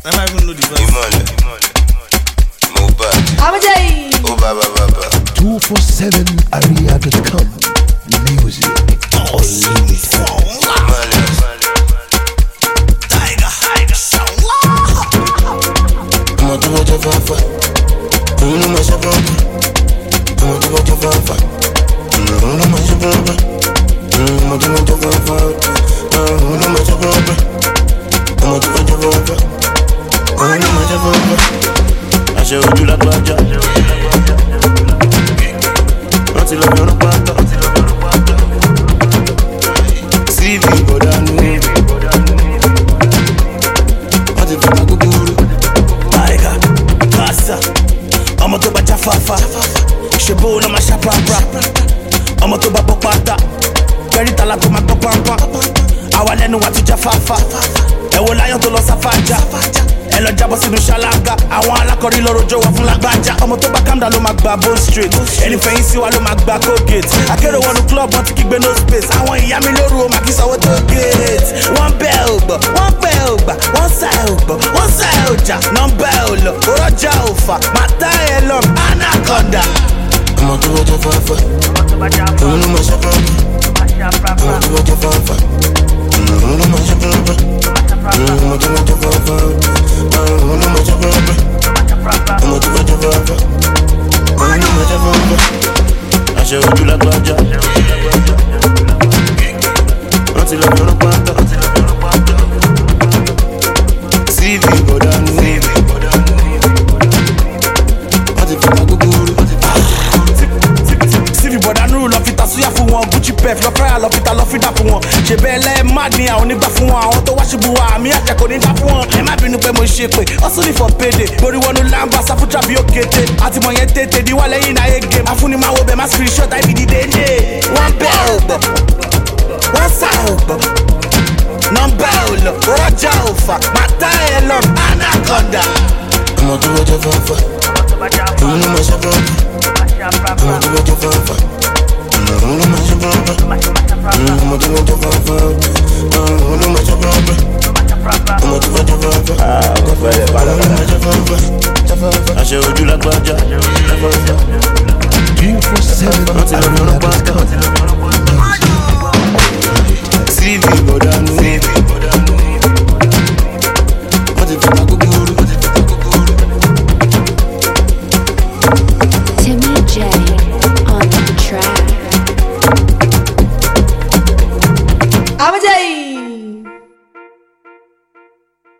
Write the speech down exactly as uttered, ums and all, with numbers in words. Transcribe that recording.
I might even know the voice. Imole, Mobad, Abajay. Oh Baba Baba. two forty-seven area dot com. Music. Unlimited. Imole, Tiger, Tiger, I'm a do your fafa. You know my shabba. I'm a do your fafa. You know my shabba. I'm a do your fafa. You know my shabba. I'm a do your fafa. You know my shabba. I show you la baja. Until I feel the pata. C V go down. Until I go guru. Tiger, Kasa. I'ma to baja fafa. Shebo na ma shapapra. I'ma to babo pata. Very tala to ma pampa. Awa lenu wa to jafafa. E wo lion to lo safaja. E lo jabo sinu shalaga. Àwọn alakori loro jo wa fún lagbaja. Ọmọ tó bá calm down ló ma gba bone straight. Ẹni fẹ̀yìn sí wa ló ma gba Colgate. Akérò wọnú club wọn ti kígbe no space. Àwọn ìyá mi lóru o ma kí sanwó tó gate. Wọ́n bẹ́ ò gbọ́, wọ́n pẹ́ ò gbà, wọ́n sá ò gbọ́, wọ́n sá ò jà. Nọ́mbà ò lọ, òrọ́jà ò fà, màtá ẹ̀ lọ, anaconda. I'm a do your fafa. You know my shabba. I'm a do your fafa. You know my shabba. I'm a do your fafa. You know my shabba. I'm a do your fafa. You know my shabba. I show you la baja. Until I feel the pata. C V go down. Until I go guru. Síbi bọ̀dá nírú lọ fi tasúyà fún wọn. Gucci pef lọ fẹ́ràn lọ fi ta lọ fi dá fún wọn. Ṣé bẹ́ẹ̀ lẹ́ má ní àwọn onígbà fún wọn. Àwọn tó wá ṣubú wa àmì àjẹ kò ní dá fún wọn. Ẹ má bínú pé mo ṣe pé hustle for payday. Borí wọnú lámbà sáfújà bí ó kété. Àtìmọ̀ yẹn tètè di wá lẹ́yìn náà ege. Afúnimáwo bẹ̀ má screenshot àìbí dídé dé. Wọ́n bẹ́ ò gbọ́, wọ́n sá ò gbọ́. Nọ́mbà ò lọ, rọ́jà ò fà, màtá ẹ̀ lọ, anaconda. I'm a do your fafa. You know my shabba. I'm a do your fafa. You know my shabba. I'm a do your fafa. You know my shabba.